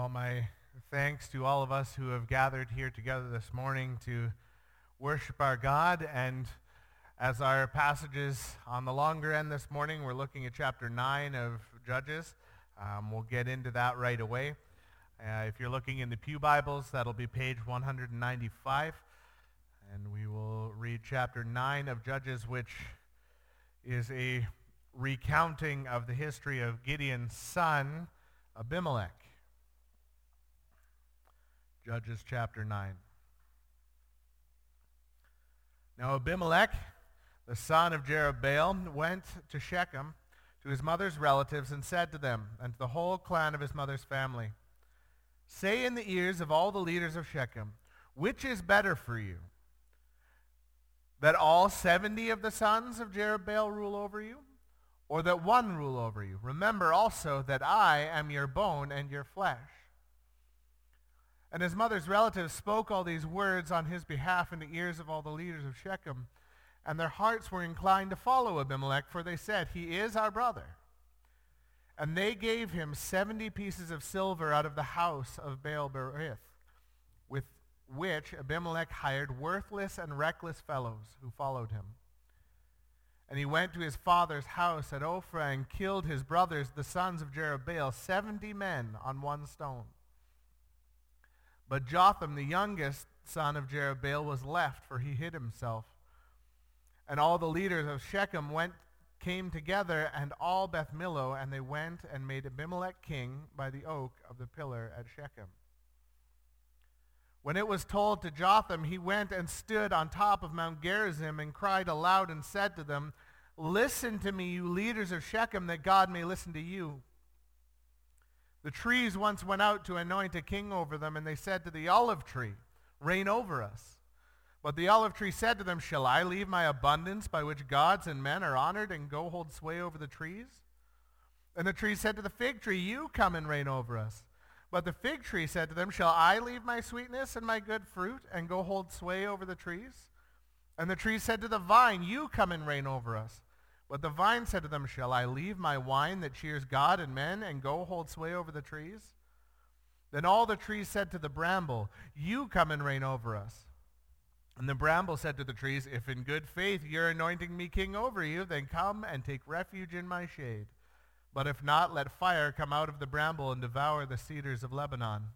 Well, my thanks to all of us who have gathered here together this morning to worship our God. And as our passages on the longer end this morning, we're looking at chapter 9 of Judges. We'll get into that right away. If you're looking in the Pew Bibles, that'll be page 195. And we will read chapter 9 of Judges, which is a recounting of the history of Gideon's son, Abimelech. Judges chapter 9. Now Abimelech, the son of Jerubbaal, went to Shechem to his mother's relatives and said to them and to the whole clan of his mother's family, "Say in the ears of all the leaders of Shechem, which is better for you, that all 70 of the sons of Jerubbaal rule over you, or that one rule over you? Remember also that I am your bone and your flesh." And his mother's relatives spoke all these words on his behalf in the ears of all the leaders of Shechem, and their hearts were inclined to follow Abimelech, for they said, "He is our brother." And they gave him 70 pieces of silver out of the house of Baal-berith, with which Abimelech hired worthless and reckless fellows who followed him. And he went to his father's house at Ophrah and killed his brothers, the sons of Jerubbaal, 70 men on one stone. But Jotham, the youngest son of Jerubbaal, was left, for he hid himself. And all the leaders of Shechem came together, and all Beth Millo, and they went and made Abimelech king by the oak of the pillar at Shechem. When it was told to Jotham, he went and stood on top of Mount Gerizim and cried aloud and said to them, "Listen to me, you leaders of Shechem, that God may listen to you. The trees once went out to anoint a king over them, and they said to the olive tree, 'Reign over us.' But the olive tree said to them, 'Shall I leave my abundance by which gods and men are honored and go hold sway over the trees?' And the tree said to the fig tree, 'You come and reign over us.' But the fig tree said to them, 'Shall I leave my sweetness and my good fruit and go hold sway over the trees?' And the tree said to the vine, 'You come and reign over us.' But the vine said to them, 'Shall I leave my wine that cheers God and men and go hold sway over the trees?' Then all the trees said to the bramble, 'You come and reign over us.' And the bramble said to the trees, 'If in good faith you're anointing me king over you, then come and take refuge in my shade. But if not, let fire come out of the bramble and devour the cedars of Lebanon.'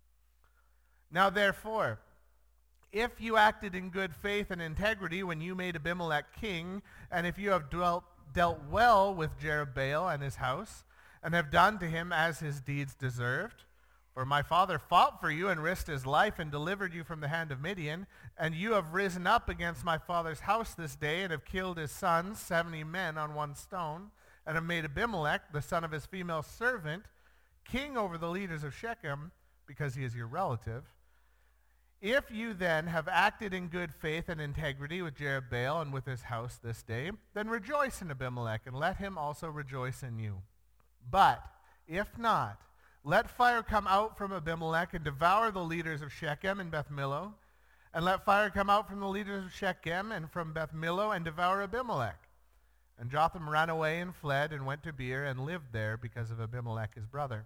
Now therefore, if you acted in good faith and integrity when you made Abimelech king, and if you have dealt well with Jerubbaal and his house, and have done to him as his deeds deserved, for my father fought for you and risked his life and delivered you from the hand of Midian, and you have risen up against my father's house this day and have killed his sons, 70 men on one stone, and have made Abimelech, the son of his female servant, king over the leaders of Shechem, because he is your relative. If you then have acted in good faith and integrity with Jerubbaal and with his house this day, then rejoice in Abimelech, and let him also rejoice in you. But if not, let fire come out from Abimelech and devour the leaders of Shechem and Beth Millo, and let fire come out from the leaders of Shechem and from Beth Millo and devour Abimelech." And Jotham ran away and fled and went to Beer and lived there because of Abimelech his brother.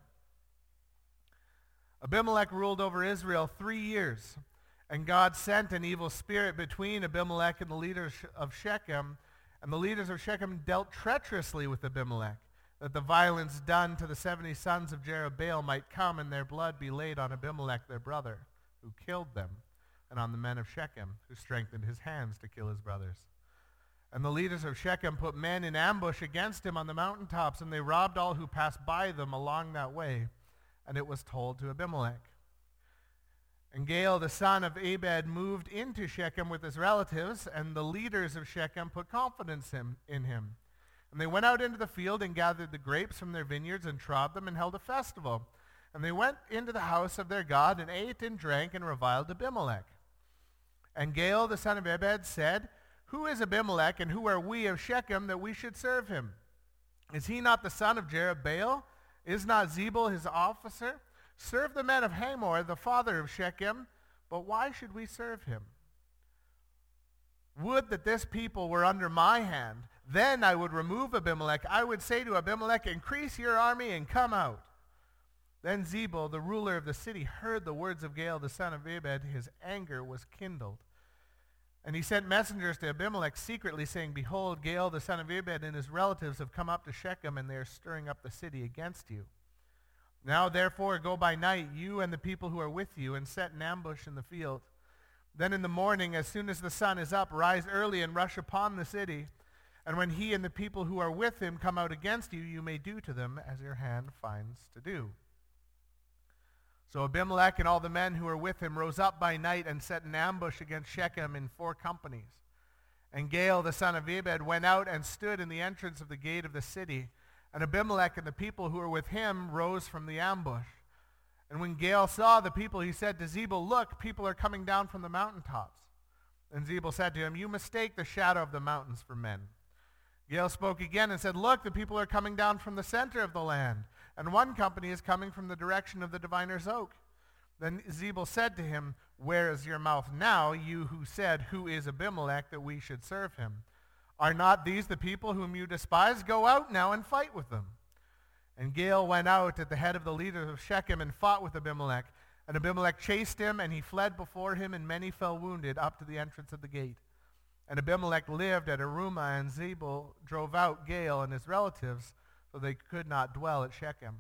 Abimelech ruled over Israel 3 years, and God sent an evil spirit between Abimelech and the leaders of Shechem, and the leaders of Shechem dealt treacherously with Abimelech, that the violence done to the 70 sons of Jerubbaal might come and their blood be laid on Abimelech their brother, who killed them, and on the men of Shechem, who strengthened his hands to kill his brothers. And the leaders of Shechem put men in ambush against him on the mountaintops, and they robbed all who passed by them along that way. And it was told to Abimelech. And Gaal, the son of Abed, moved into Shechem with his relatives, and the leaders of Shechem put confidence in him. And they went out into the field and gathered the grapes from their vineyards and trod them and held a festival. And they went into the house of their God and ate and drank and reviled Abimelech. And Gaal, the son of Ebed, said, "Who is Abimelech, and who are we of Shechem that we should serve him? Is he not the son of Jerubbaal? Is not Zebul his officer? Serve the men of Hamor, the father of Shechem, but why should we serve him? Would that this people were under my hand. Then I would remove Abimelech. I would say to Abimelech, increase your army and come out. Then Zebul, the ruler of the city, heard the words of Gaal, the son of Ebed. His anger was kindled. And he sent messengers to Abimelech secretly, saying, Behold, Gaal, the son of Ebed, and his relatives have come up to Shechem, and they are stirring up the city against you. Now, therefore, go by night, you and the people who are with you, and set an ambush in the field. Then in the morning, as soon as the sun is up, rise early and rush upon the city. And when he and the people who are with him come out against you, you may do to them as your hand finds to do. So Abimelech and all the men who were with him rose up by night and set an ambush against Shechem in 4 companies. And Gaal, the son of Ebed, went out and stood in the entrance of the gate of the city. And Abimelech and the people who were with him rose from the ambush. And when Gaal saw the people, he said to Zebul, Look, people are coming down from the mountaintops. And Zebul said to him, You mistake the shadow of the mountains for men. Gaal spoke again and said, Look, the people are coming down from the center of the land, and one company is coming from the direction of the diviner's oak. Then Zebul said to him, Where is your mouth now, you who said, Who is Abimelech, that we should serve him? Are not these the people whom you despise? Go out now and fight with them. And Gaal went out at the head of the leaders of Shechem and fought with Abimelech. And Abimelech chased him, and he fled before him, and many fell wounded up to the entrance of the gate. And Abimelech lived at Arumah, and Zebul drove out Gaal and his relatives, so they could not dwell at Shechem.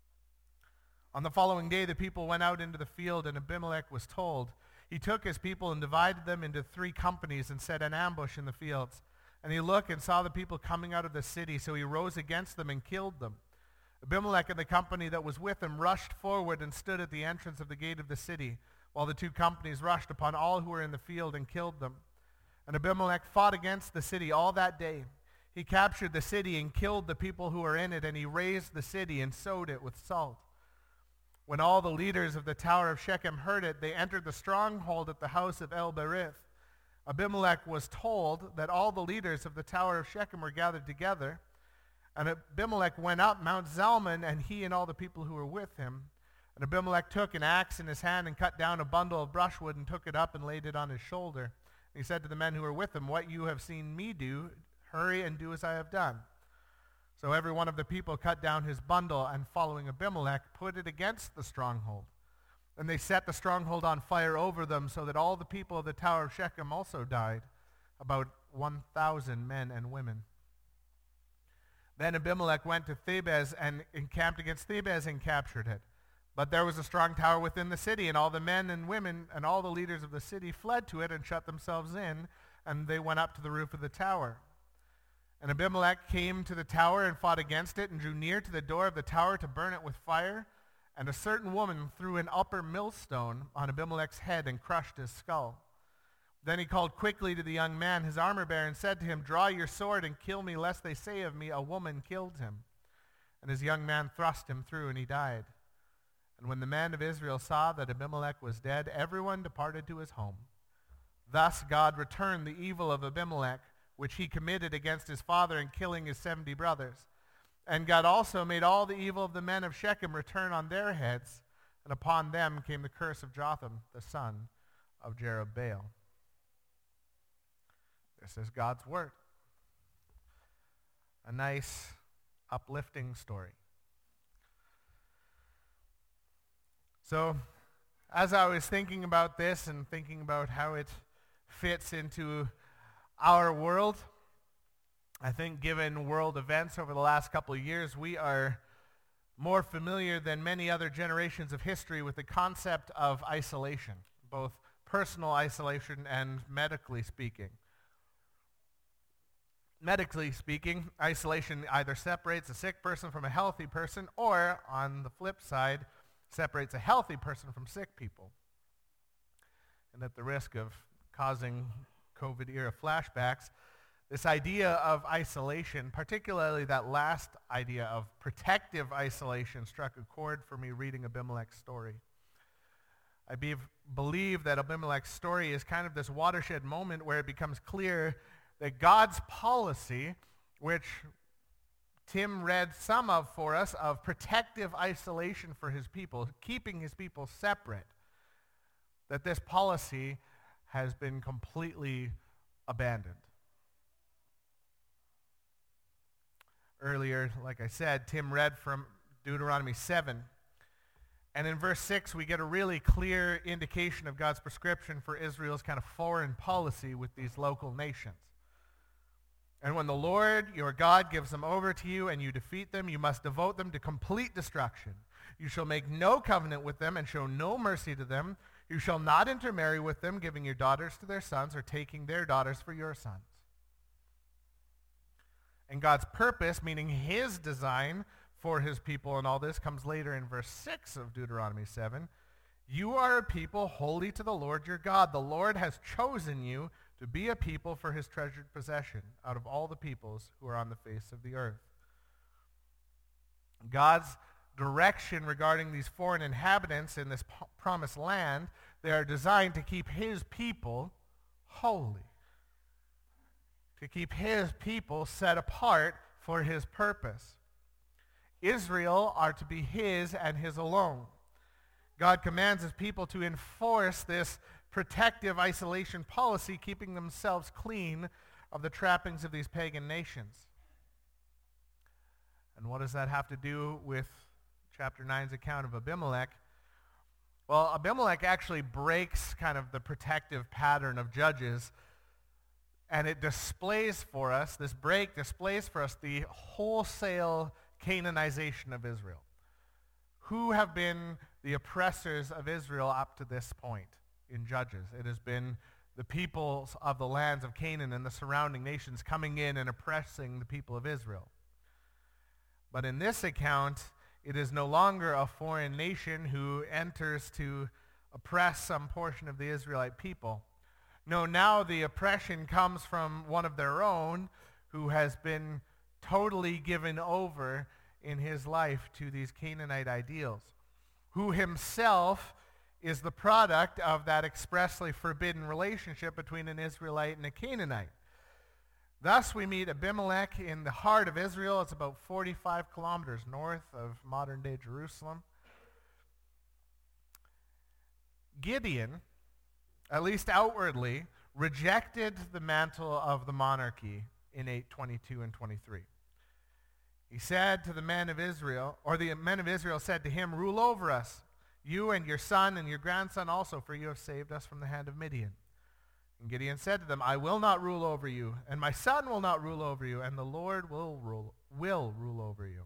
On the following day, the people went out into the field, and Abimelech was told. He took his people and divided them into 3 companies and set an ambush in the fields. And he looked and saw the people coming out of the city, so he rose against them and killed them. Abimelech and the company that was with him rushed forward and stood at the entrance of the gate of the city, while the 2 companies rushed upon all who were in the field and killed them. And Abimelech fought against the city all that day. He captured the city and killed the people who were in it, and he razed the city and sowed it with salt. When all the leaders of the tower of Shechem heard it, they entered the stronghold at the house of El-Berith. Abimelech was told that all the leaders of the tower of Shechem were gathered together. And Abimelech went up Mount Zalmon, and he and all the people who were with him. And Abimelech took an axe in his hand and cut down a bundle of brushwood and took it up and laid it on his shoulder. He said to the men who were with him, What you have seen me do, hurry and do as I have done. So every one of the people cut down his bundle, and following Abimelech, put it against the stronghold. And they set the stronghold on fire over them, so that all the people of the tower of Shechem also died, about 1,000 men and women. Then Abimelech went to Thebez and encamped against Thebez and captured it. But there was a strong tower within the city, and all the men and women and all the leaders of the city fled to it and shut themselves in, and they went up to the roof of the tower. And Abimelech came to the tower and fought against it and drew near to the door of the tower to burn it with fire. And a certain woman threw an upper millstone on Abimelech's head and crushed his skull. Then he called quickly to the young man, his armor-bearer, and said to him, Draw your sword and kill me, lest they say of me, A woman killed him. And his young man thrust him through, and he died. And when the men of Israel saw that Abimelech was dead, everyone departed to his home. Thus God returned the evil of Abimelech, which he committed against his father in killing his 70 brothers. And God also made all the evil of the men of Shechem return on their heads, and upon them came the curse of Jotham, the son of Jerubbaal. This is God's word. A nice, uplifting story. So, as I was thinking about this and thinking about how it fits into our world, I think given world events over the last couple of years, we are more familiar than many other generations of history with the concept of isolation, both personal isolation and medically speaking. Medically speaking, isolation either separates a sick person from a healthy person, or, on the flip side, separates a healthy person from sick people. And at the risk of causing COVID-era flashbacks, this idea of isolation, particularly that last idea of protective isolation, struck a chord for me reading Abimelech's story. I believe that Abimelech's story is kind of this watershed moment where it becomes clear that God's policy, which Tim read some of for us, of protective isolation for his people, keeping his people separate, that this policy has been completely abandoned. Earlier, like I said, Tim read from Deuteronomy 7. And in verse 6, we get a really clear indication of God's prescription for Israel's kind of foreign policy with these local nations. And when the Lord, your God, gives them over to you and you defeat them, you must devote them to complete destruction. You shall make no covenant with them and show no mercy to them. You shall not intermarry with them, giving your daughters to their sons or taking their daughters for your sons. And God's purpose, meaning his design for his people and all this, comes later in verse 6 of Deuteronomy 7. You are a people holy to the Lord your God. The Lord has chosen you to be a people for his treasured possession out of all the peoples who are on the face of the earth. God's direction regarding these foreign inhabitants in this promised land, they are designed to keep his people holy, to keep his people set apart for his purpose. Israel are to be his and his alone. God commands his people to enforce this protective isolation policy, keeping themselves clean of the trappings of these pagan nations. And what does that have to do with chapter 9's account of Abimelech? Well, Abimelech actually breaks kind of the protective pattern of Judges, and it displays for us, this break displays for us the wholesale Canaanization of Israel. Who have been the oppressors of Israel up to this point in Judges? It has been the peoples of the lands of Canaan and the surrounding nations coming in and oppressing the people of Israel. But in this account, it is no longer a foreign nation who enters to oppress some portion of the Israelite people. No, now the oppression comes from one of their own who has been totally given over in his life to these Canaanite ideals, who himself is the product of that expressly forbidden relationship between an Israelite and a Canaanite. Thus we meet Abimelech in the heart of Israel. It's about 45 kilometers north of modern-day Jerusalem. Gideon, at least outwardly, rejected the mantle of the monarchy in 8:22 and 23. He said to the men of Israel, or the men of Israel said to him, rule over us, you and your son and your grandson also, for you have saved us from the hand of Midian. And Gideon said to them, I will not rule over you, and my son will not rule over you, and the Lord will rule over you.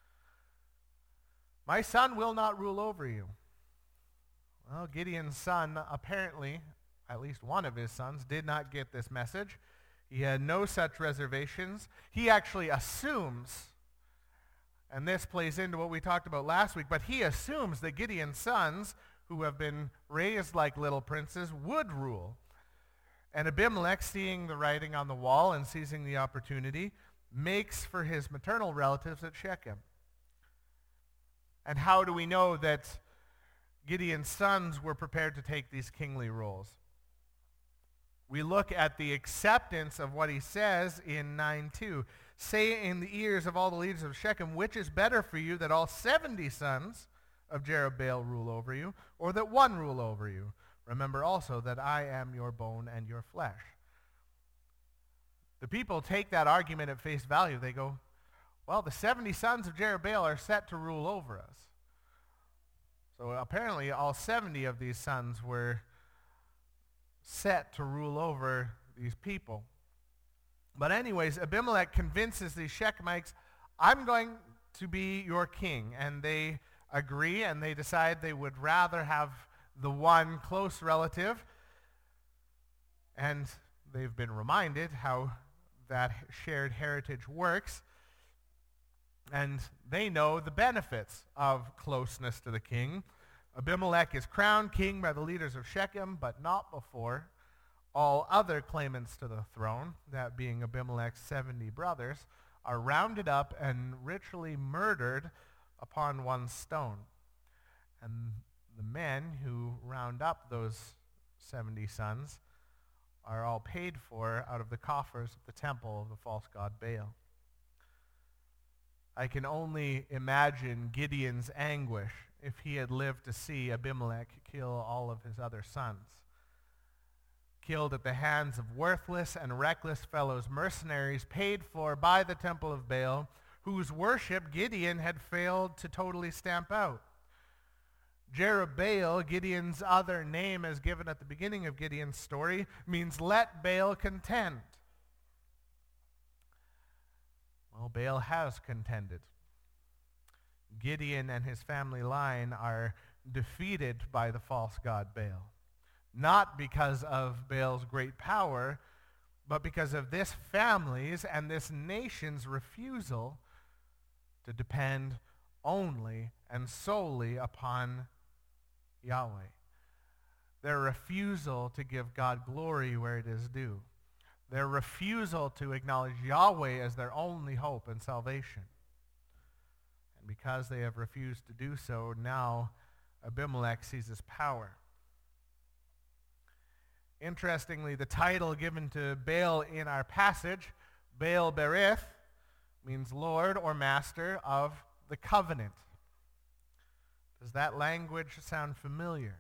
My son will not rule over you. Well, Gideon's son, apparently, at least one of his sons, did not get this message. He had no such reservations. He actually assumes, and this plays into what we talked about last week, but he assumes that Gideon's sons, who have been raised like little princes, would rule. And Abimelech, seeing the writing on the wall and seizing the opportunity, makes for his maternal relatives at Shechem. And how do we know that Gideon's sons were prepared to take these kingly roles? We look at the acceptance of what he says in 9:2. Say in the ears of all the leaders of Shechem, which is better for you, that all 70 sons of Jerubbaal rule over you, or that one rule over you? Remember also that I am your bone and your flesh. The people take that argument at face value. They go, well, the 70 sons of Jerubbaal are set to rule over us. So apparently all 70 of these sons were set to rule over these people. But anyways, Abimelech convinces these Shechemites, I'm going to be your king. And they agree, and they decide they would rather have the one close relative. And they've been reminded how that shared heritage works. And they know the benefits of closeness to the king. Abimelech is crowned king by the leaders of Shechem, but not before all other claimants to the throne, that being Abimelech's 70 brothers, are rounded up and ritually murdered upon one stone. And the men who round up those 70 sons are all paid for out of the coffers of the temple of the false god Baal. I can only imagine Gideon's anguish if he had lived to see Abimelech kill all of his other sons. Killed at the hands of worthless and reckless fellows, mercenaries paid for by the temple of Baal, whose worship Gideon had failed to totally stamp out. Jerubbaal, Gideon's other name as given at the beginning of Gideon's story, means let Baal contend. Well, Baal has contended. Gideon and his family line are defeated by the false god Baal. Not because of Baal's great power, but because of this family's and this nation's refusal to depend only and solely upon Yahweh. Their refusal to give God glory where it is due. Their refusal to acknowledge Yahweh as their only hope and salvation. And because they have refused to do so, now Abimelech seizes power. Interestingly, the title given to Baal in our passage, Baal Berith, means Lord or Master of the Covenant. Does that language sound familiar?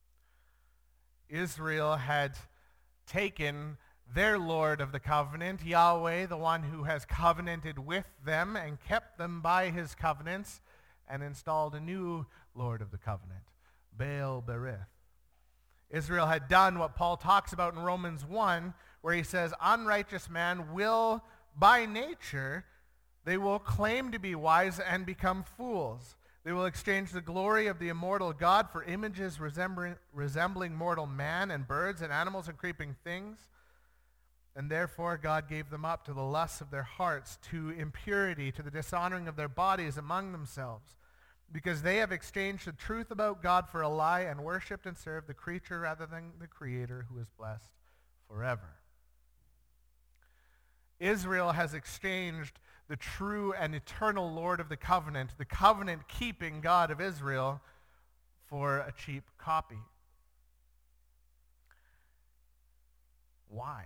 Israel had taken their Lord of the Covenant, Yahweh, the one who has covenanted with them and kept them by his covenants, and installed a new Lord of the Covenant, Baal Berith. Israel had done what Paul talks about in Romans 1, where he says, unrighteous man will, by nature, they will claim to be wise and become fools. They will exchange the glory of the immortal God for images resembling mortal man and birds and animals and creeping things. And therefore God gave them up to the lusts of their hearts, to impurity, to the dishonoring of their bodies among themselves, because they have exchanged the truth about God for a lie and worshipped and served the creature rather than the Creator, who is blessed forever. Israel has exchanged the true and eternal Lord of the covenant-keeping God of Israel, for a cheap copy. Why?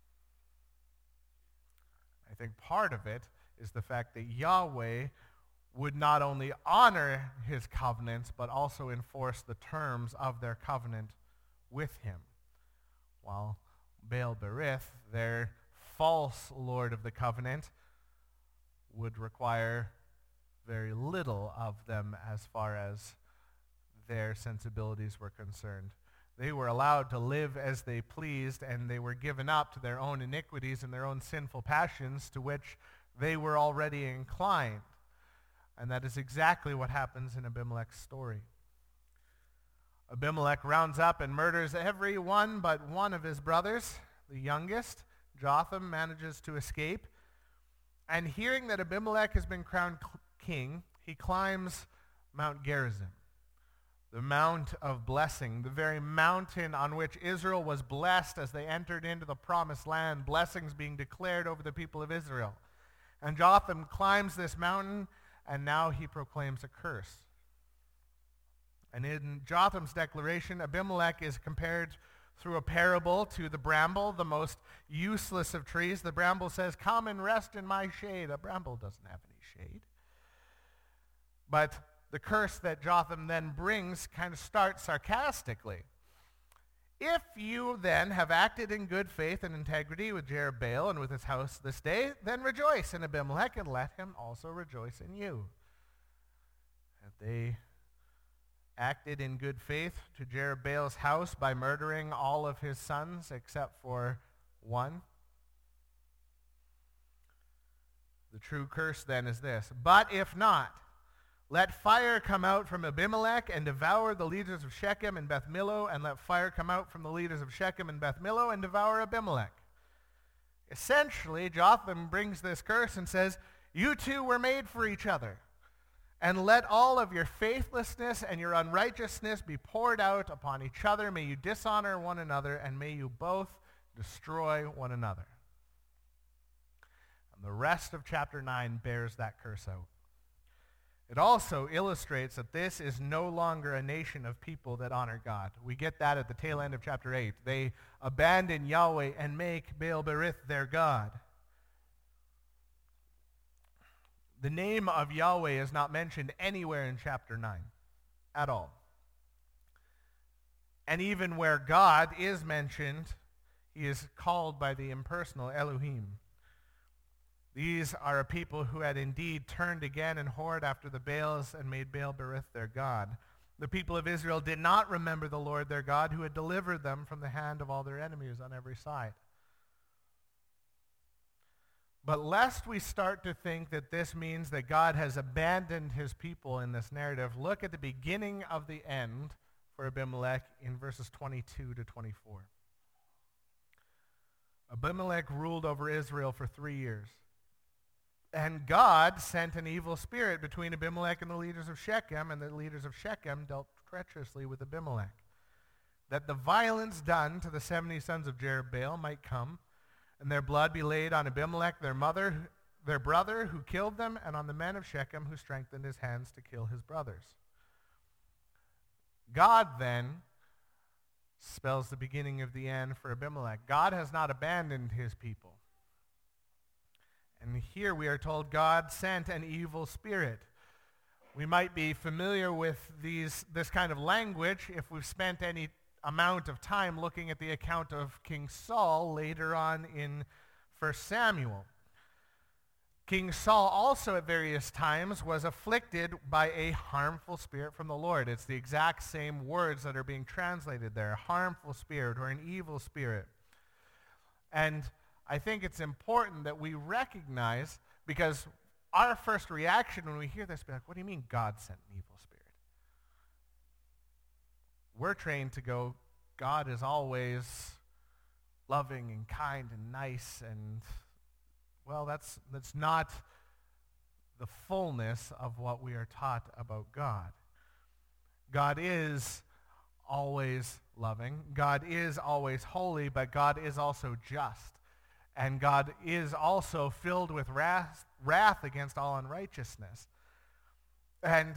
I think part of it is the fact that Yahweh would not only honor his covenants, but also enforce the terms of their covenant with him. While Baal Berith, their false Lord of the covenant, would require very little of them as far as their sensibilities were concerned. They were allowed to live as they pleased, and they were given up to their own iniquities and their own sinful passions, to which they were already inclined. And that is exactly what happens in Abimelech's story. Abimelech rounds up and murders every one but one of his brothers. The youngest, Jotham, manages to escape. And hearing that Abimelech has been crowned king, he climbs Mount Gerizim, the Mount of Blessing, the very mountain on which Israel was blessed as they entered into the promised land, blessings being declared over the people of Israel. And Jotham climbs this mountain, and now he proclaims a curse. And in Jotham's declaration, Abimelech is compared through a parable to the bramble, the most useless of trees. The bramble says, come and rest in my shade. A bramble doesn't have any shade. But the curse that Jotham then brings kind of starts sarcastically. If you then have acted in good faith and integrity with Jerubbaal and with his house this day, then rejoice in Abimelech and let him also rejoice in you. And they acted in good faith to Jerubbaal's house by murdering all of his sons except for one. The true curse then is this: but if not, let fire come out from Abimelech and devour the leaders of Shechem and Beth Millo, and let fire come out from the leaders of Shechem and Beth Millo and devour Abimelech. Essentially, Jotham brings this curse and says, you two were made for each other. And let all of your faithlessness and your unrighteousness be poured out upon each other. May you dishonor one another, and may you both destroy one another. And the rest of chapter 9 bears that curse out. It also illustrates that this is no longer a nation of people that honor God. We get that at the tail end of chapter 8. They abandon Yahweh and make Baal Berith their god. The name of Yahweh is not mentioned anywhere in chapter 9 at all. And even where God is mentioned, he is called by the impersonal Elohim. These are a people who had indeed turned again and whored after the Baals and made Baal Berith their god. The people of Israel did not remember the Lord their God, who had delivered them from the hand of all their enemies on every side. But lest we start to think that this means that God has abandoned his people in this narrative, look at the beginning of the end for Abimelech in verses 22 to 24. Abimelech ruled over Israel for 3 years. And God sent an evil spirit between Abimelech and the leaders of Shechem, and the leaders of Shechem dealt treacherously with Abimelech, that the violence done to the 70 sons of Jerubbaal might come, and their blood be laid on Abimelech, their brother, who killed them, and on the men of Shechem, who strengthened his hands to kill his brothers. God then spells the beginning of the end for Abimelech. God has not abandoned his people. And here we are told God sent an evil spirit. We might be familiar with this kind of language if we've spent any amount of time looking at the account of King Saul later on in 1 Samuel. King Saul also at various times was afflicted by a harmful spirit from the Lord. It's the exact same words that are being translated there, a harmful spirit or an evil spirit. And I think it's important that we recognize, because our first reaction when we hear this, be like, what do you mean God sent an evil spirit? We're trained to go, God is always loving and kind and nice, and well, that's not the fullness of what we are taught about God. God is always loving. God is always holy, but God is also just. And God is also filled with wrath against all unrighteousness. And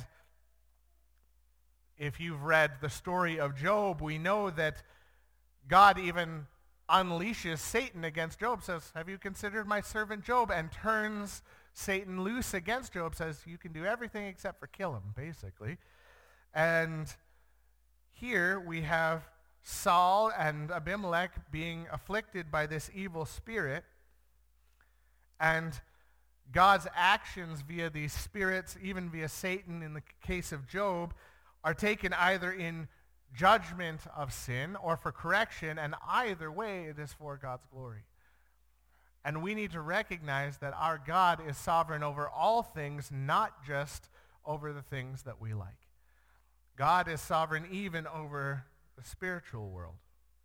if you've read the story of Job, we know that God even unleashes Satan against Job, says, have you considered my servant Job? And turns Satan loose against Job, says, you can do everything except for kill him, basically. And here we have Saul and Abimelech being afflicted by this evil spirit, and God's actions via these spirits, even via Satan in the case of Job, are taken either in judgment of sin or for correction, and either way it is for God's glory. And we need to recognize that our God is sovereign over all things, not just over the things that we like. God is sovereign even over the spiritual world.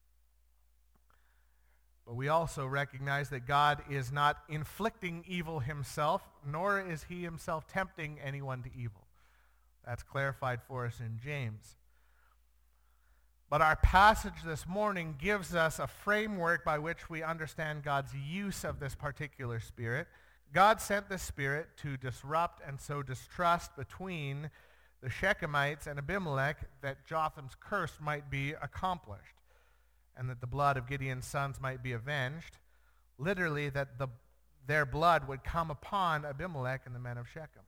But we also recognize that God is not inflicting evil himself, nor is he himself tempting anyone to evil. That's clarified for us in James. But our passage this morning gives us a framework by which we understand God's use of this particular spirit. God sent this spirit to disrupt and sow distrust between the Shechemites and Abimelech, that Jotham's curse might be accomplished, and that the blood of Gideon's sons might be avenged. Literally, that their blood would come upon Abimelech and the men of Shechem.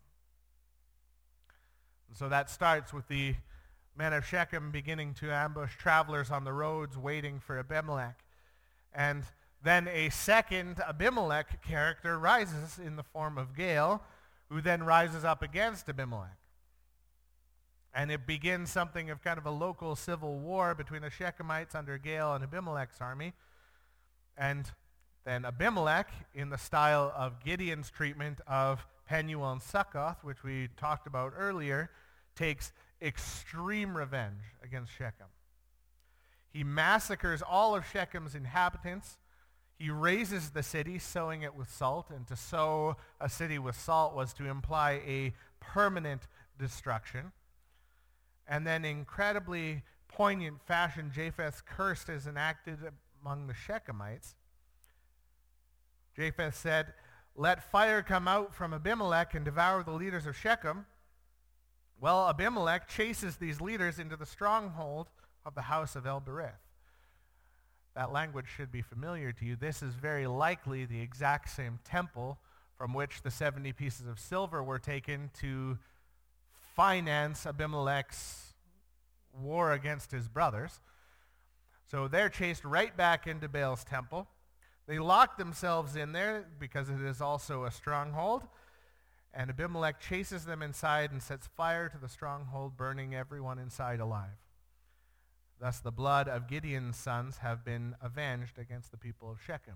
And so that starts with the men of Shechem beginning to ambush travelers on the roads waiting for Abimelech. And then a second Abimelech character rises in the form of Gaal, who then rises up against Abimelech. And it begins something of kind of a local civil war between the Shechemites under Gaal and Abimelech's army. And then Abimelech, in the style of Gideon's treatment of Penuel and Succoth, which we talked about earlier, takes extreme revenge against Shechem. He massacres all of Shechem's inhabitants. He razes the city, sowing it with salt. And to sow a city with salt was to imply a permanent destruction. And then incredibly poignant fashion, Japheth's curse is enacted among the Shechemites. Japheth said, let fire come out from Abimelech and devour the leaders of Shechem. Well, Abimelech chases these leaders into the stronghold of the house of El-Berith. That language should be familiar to you. This is very likely the exact same temple from which the 70 pieces of silver were taken to finance Abimelech's war against his brothers. So they're chased right back into Baal's temple. They lock themselves in there because it is also a stronghold. And Abimelech chases them inside and sets fire to the stronghold, burning everyone inside alive. Thus the blood of Gideon's sons have been avenged against the people of Shechem.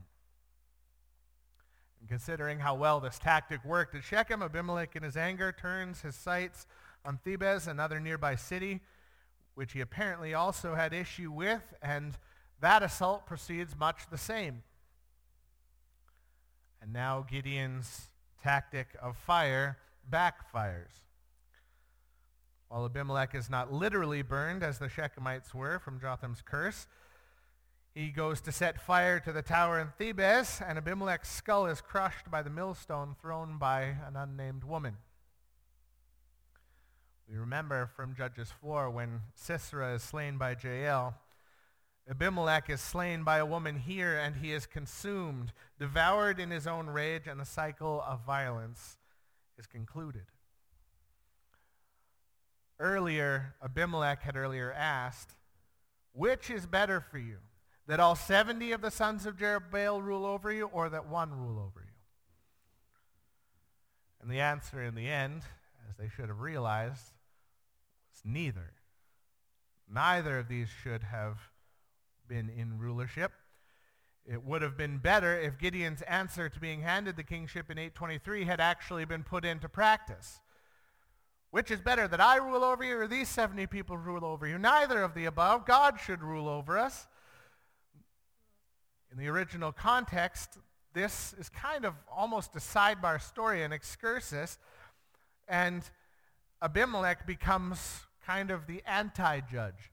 And considering how well this tactic worked at Shechem, Abimelech in his anger turns his sights on Thebez, another nearby city, which he apparently also had issue with, and that assault proceeds much the same. And now Gideon's tactic of fire backfires. While Abimelech is not literally burned, as the Shechemites were from Jotham's curse, he goes to set fire to the tower in Thebez, and Abimelech's skull is crushed by the millstone thrown by an unnamed woman. We remember from Judges 4 when Sisera is slain by Jael. Abimelech is slain by a woman here, and he is consumed, devoured in his own rage, and the cycle of violence is concluded. Abimelech had earlier asked, which is better for you, that all 70 of the sons of Jerubbaal rule over you, or that one rule over you? And the answer in the end, as they should have realized, was neither. Neither of these should have been in rulership. It would have been better if Gideon's answer to being handed the kingship in 823 had actually been put into practice. Which is better, that I rule over you or these 70 people rule over you? Neither of the above. God should rule over us. In the original context, this is kind of almost a sidebar story, an excursus, and Abimelech becomes kind of the anti-judge,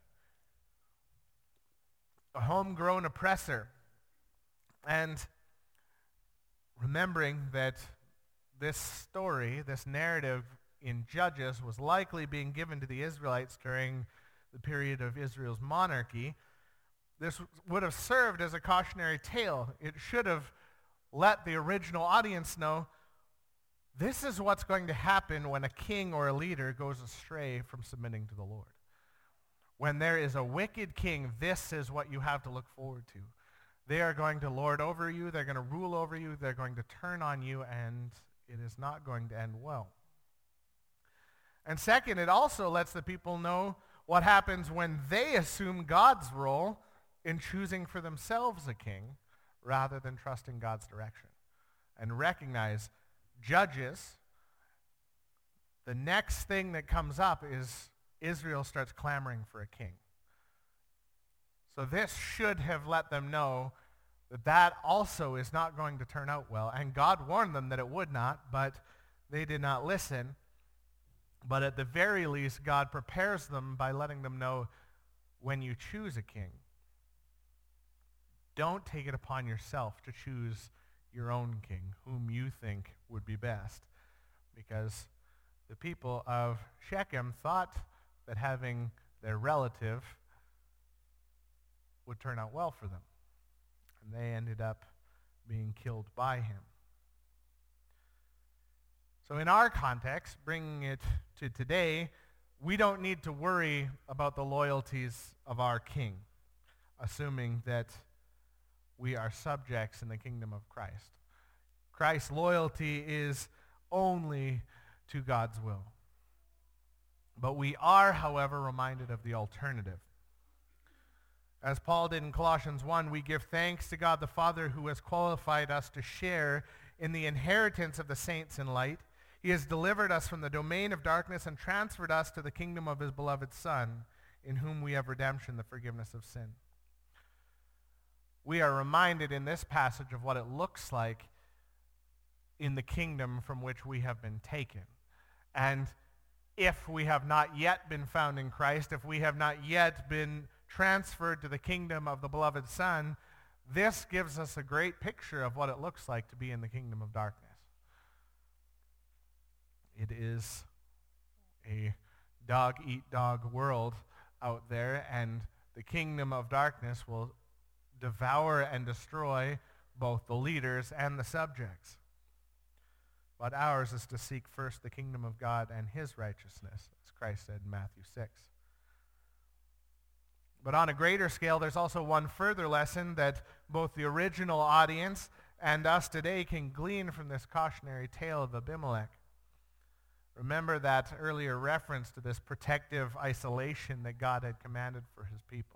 a homegrown oppressor. And remembering that this story, this narrative in Judges, was likely being given to the Israelites during the period of Israel's monarchy, this would have served as a cautionary tale. It should have let the original audience know this is what's going to happen when a king or a leader goes astray from submitting to the Lord. When there is a wicked king, this is what you have to look forward to. They are going to lord over you, they're going to rule over you, they're going to turn on you, and it is not going to end well. And second, it also lets the people know what happens when they assume God's role in choosing for themselves a king rather than trusting God's direction. And recognize, judges, the next thing that comes up is Israel starts clamoring for a king. So this should have let them know that that also is not going to turn out well. And God warned them that it would not, but they did not listen. But at the very least, God prepares them by letting them know when you choose a king, don't take it upon yourself to choose your own king, whom you think would be best. Because the people of Shechem thought that having their relative would turn out well for them. And they ended up being killed by him. So in our context, bringing it to today, we don't need to worry about the loyalties of our king, assuming that we are subjects in the kingdom of Christ. Christ's loyalty is only to God's will. But we are, however, reminded of the alternative. As Paul did in Colossians 1, we give thanks to God the Father who has qualified us to share in the inheritance of the saints in light. He has delivered us from the domain of darkness and transferred us to the kingdom of his beloved Son, in whom we have redemption, the forgiveness of sin. We are reminded in this passage of what it looks like in the kingdom from which we have been taken. And if we have not yet been found in Christ, if we have not yet been transferred to the kingdom of the beloved Son, this gives us a great picture of what it looks like to be in the kingdom of darkness. It is a dog-eat-dog world out there, and the kingdom of darkness will devour and destroy both the leaders and the subjects. But ours is to seek first the kingdom of God and his righteousness, as Christ said in Matthew 6. But on a greater scale, there's also one further lesson that both the original audience and us today can glean from this cautionary tale of Abimelech. Remember that earlier reference to this protective isolation that God had commanded for his people.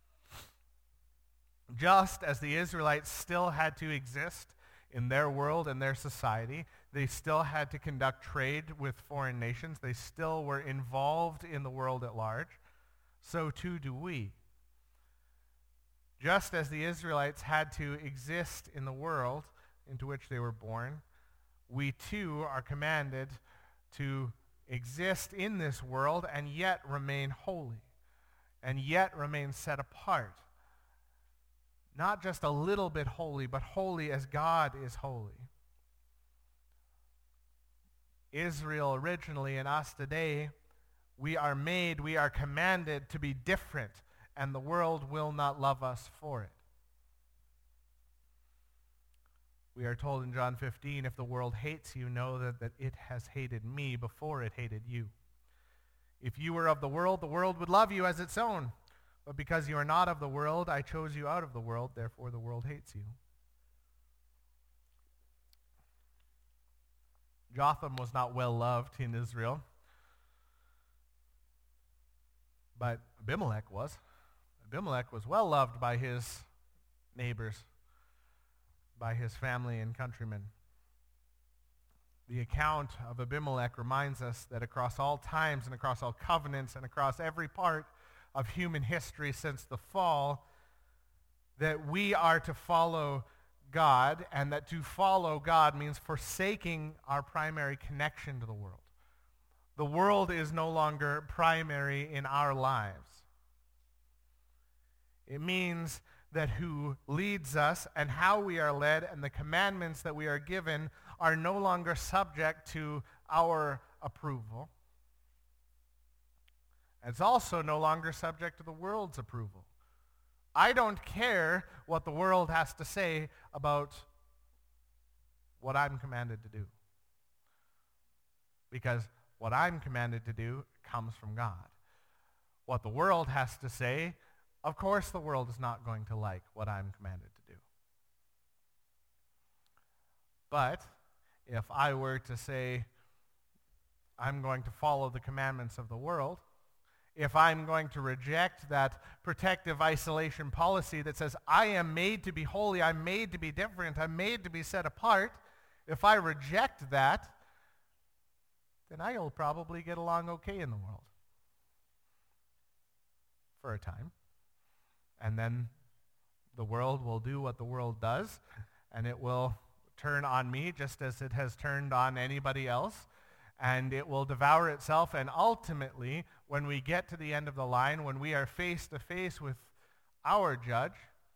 Just as the Israelites still had to exist in their world and their society, they still had to conduct trade with foreign nations, they still were involved in the world at large, so too do we. Just as the Israelites had to exist in the world into which they were born, we too are commanded to exist in this world and yet remain holy, and yet remain set apart. Not just a little bit holy, but holy as God is holy. Israel originally and us today, we are commanded to be different, and the world will not love us for it. We are told in John 15, if the world hates you, know that it has hated me before it hated you. If you were of the world would love you as its own. But because you are not of the world, I chose you out of the world, therefore the world hates you. Jotham was not well loved in Israel, but Abimelech was. Abimelech was well loved by his neighbors, by his family and countrymen. The account of Abimelech reminds us that across all times and across all covenants and across every part of human history since the fall, that we are to follow God, and that to follow God means forsaking our primary connection to the world. The world is no longer primary in our lives. It means that who leads us and how we are led and the commandments that we are given are no longer subject to our approval. It's also no longer subject to the world's approval. I don't care what the world has to say about what I'm commanded to do. Because what I'm commanded to do comes from God. What the world has to say, of course the world is not going to like what I'm commanded to do. But if I were to say, I'm going to follow the commandments of the world, if I'm going to reject that protective isolation policy that says I am made to be holy, I'm made to be different, I'm made to be set apart, if I reject that, then I'll probably get along okay in the world. For a time. And then the world will do what the world does, and it will turn on me just as it has turned on anybody else. And it will devour itself, and ultimately, when we get to the end of the line, when we are face to face with our judge,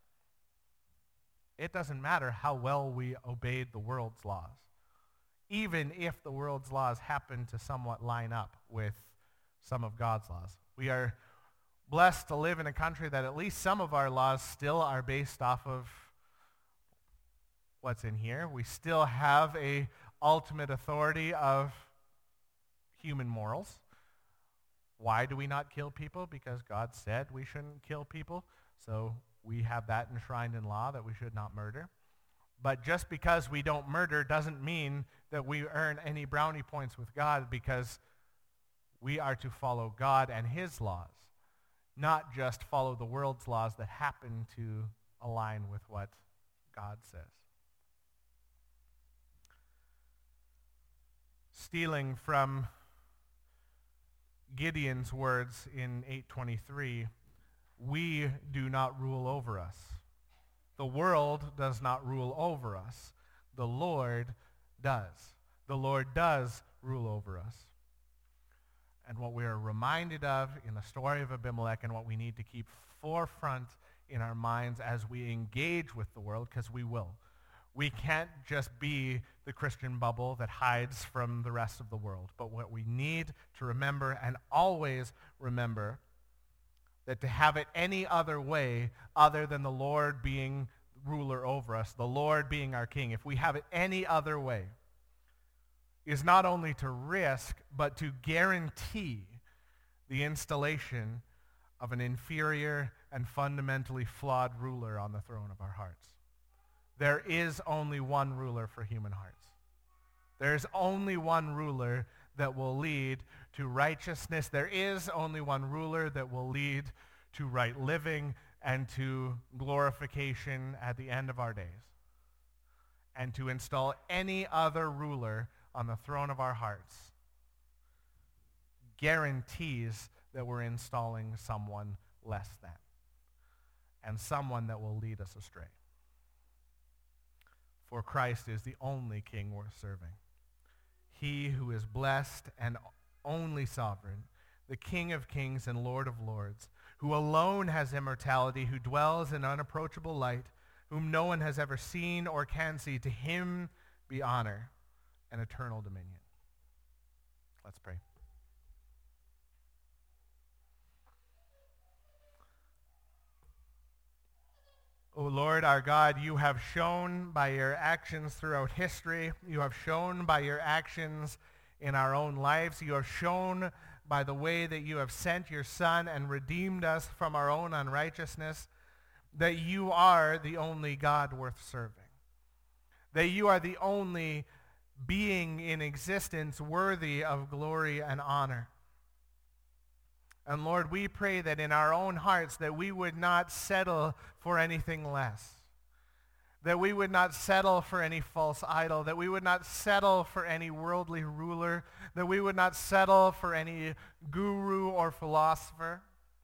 it doesn't matter how well we obeyed the world's laws, even if the world's laws happen to somewhat line up with some of God's laws. We are blessed to live in a country that at least some of our laws still are based off of what's in here. We still have a ultimate authority of human morals. Why do we not kill people? Because God said we shouldn't kill people. So we have that enshrined in law that we should not murder. But just because we don't murder doesn't mean that we earn any brownie points with God, because we are to follow God and his laws, not just follow the world's laws that happen to align with what God says. Stealing from Gideon's words in 8:23, we do not rule over us. The world does not rule over us. The Lord does. The Lord does rule over us. And what we are reminded of in the story of Abimelech, and what we need to keep forefront in our minds as we engage with the world, because we will. We can't just be the Christian bubble that hides from the rest of the world. But what we need to remember, and always remember, that to have it any other way other than the Lord being ruler over us, the Lord being our king, if we have it any other way, is not only to risk, but to guarantee the installation of an inferior and fundamentally flawed ruler on the throne of our hearts. There is only one ruler for human hearts. There's only one ruler that will lead to righteousness. There is only one ruler that will lead to right living and to glorification at the end of our days. And to install any other ruler on the throne of our hearts guarantees that we're installing someone less than, and someone that will lead us astray. For Christ is the only king worth serving. He who is blessed and only sovereign, the King of kings and Lord of lords, who alone has immortality, who dwells in unapproachable light, whom no one has ever seen or can see. To him be honor and eternal dominion. Let's pray. O Lord our God, you have shown by your actions throughout history, you have shown by your actions in our own lives, you have shown by the way that you have sent your Son and redeemed us from our own unrighteousness, that you are the only God worth serving. That you are the only being in existence worthy of glory and honor. And Lord, we pray that in our own hearts that we would not settle for anything less. That we would not settle for any false idol. That we would not settle for any worldly ruler. That we would not settle for any guru or philosopher.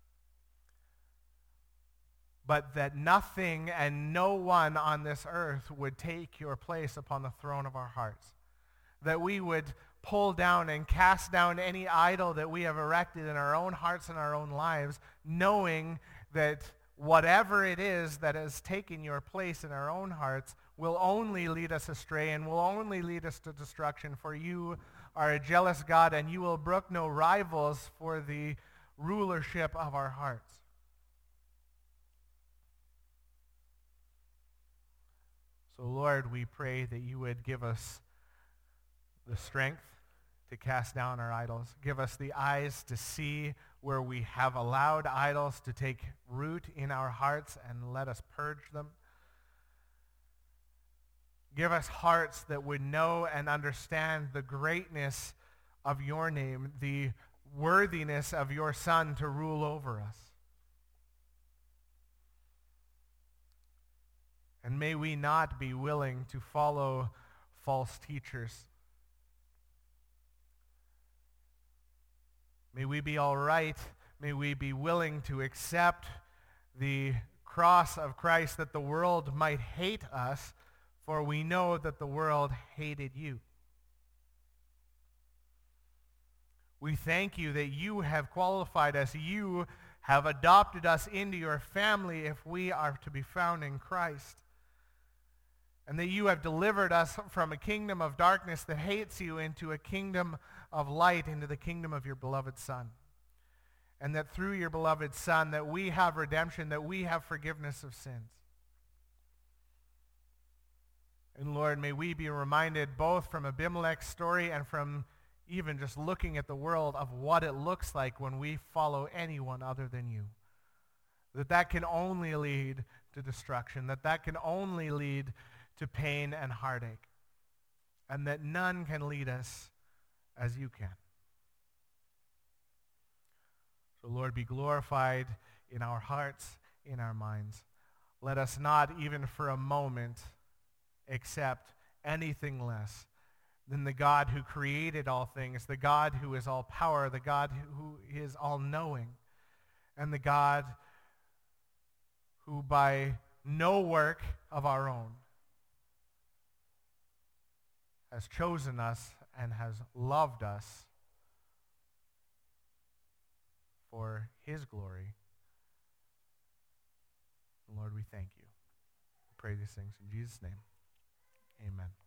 But that nothing and no one on this earth would take your place upon the throne of our hearts. That we would pull down and cast down any idol that we have erected in our own hearts and our own lives, knowing that whatever it is that has taken your place in our own hearts will only lead us astray and will only lead us to destruction. For you are a jealous God, and you will brook no rivals for the rulership of our hearts. So Lord, we pray that you would give us the strength to cast down our idols. Give us the eyes to see where we have allowed idols to take root in our hearts, and let us purge them. Give us hearts that would know and understand the greatness of your name, the worthiness of your Son to rule over us. And may we not be willing to follow false teachers. May we be all right. May we be willing to accept the cross of Christ, that the world might hate us, for we know that the world hated you. We thank you that you have qualified us. You have adopted us into your family if we are to be found in Christ. And that you have delivered us from a kingdom of darkness that hates you into a kingdom of light, into the kingdom of your beloved Son. And that through your beloved Son that we have redemption, that we have forgiveness of sins. And Lord, may we be reminded both from Abimelech's story and from even just looking at the world of what it looks like when we follow anyone other than you. That can only lead to destruction, that can only lead to pain and heartache, and that none can lead us as you can. So Lord, be glorified in our hearts, in our minds. Let us not even for a moment accept anything less than the God who created all things, the God who is all power, the God who is all knowing, and the God who by no work of our own has chosen us and has loved us for his glory. Lord, we thank you. We pray these things in Jesus' name. Amen.